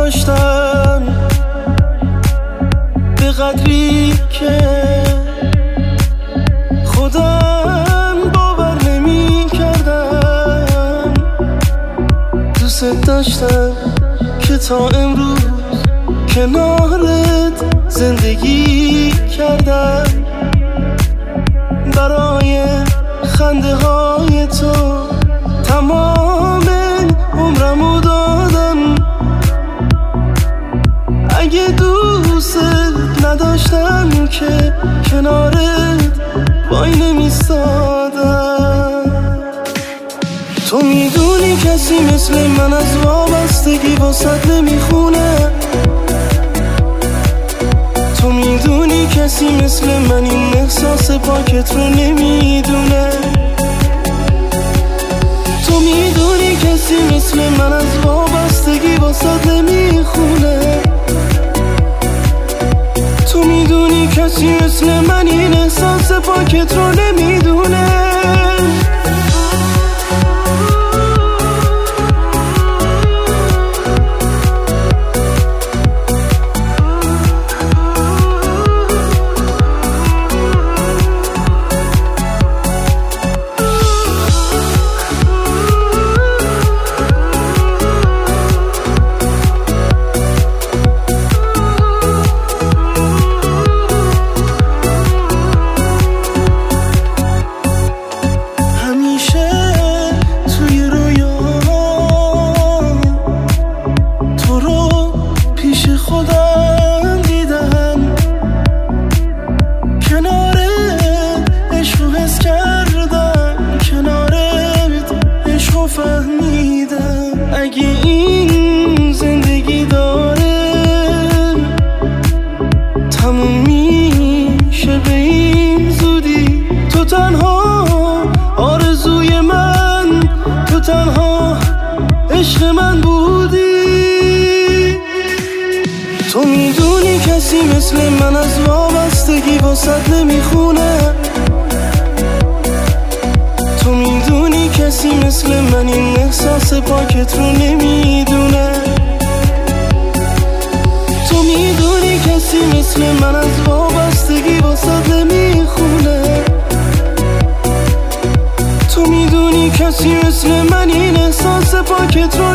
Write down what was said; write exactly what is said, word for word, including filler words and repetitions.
نداشتم به قدری که خودم باور نمی کردم. دوست داشتم که تا امروز کنارت زندگی کردم. برای خنده های تو تمام عمرمو دادم. اگه دوست نداشتم که کنارت وای نمیستادم. تو میدونی کسی مثل من از وابستگی واسط نمیخونه. تو میدونی کسی مثل من این احساس پاکت رو نمیدونه. تو میدونی کسی مثل من از وابستگی واسط نمیخونه. تو میدونی کسی مثل من این احساس پاکت رو نمیدونه. اگه این زندگی داره تموم میشه به این زودی. تو تنها آرزوی من، تو تنها عشق من بودی. تو میدونی کسی مثل من از وابستگی واسط نمیخونه. تو میدونی کسی مثل من این احساس پاکت رو نمیدونه. تو میدونی کسی مثل من از وابستگی واسط نمیخونه. تو میدونی کسی مثل من این احساس پاکت رو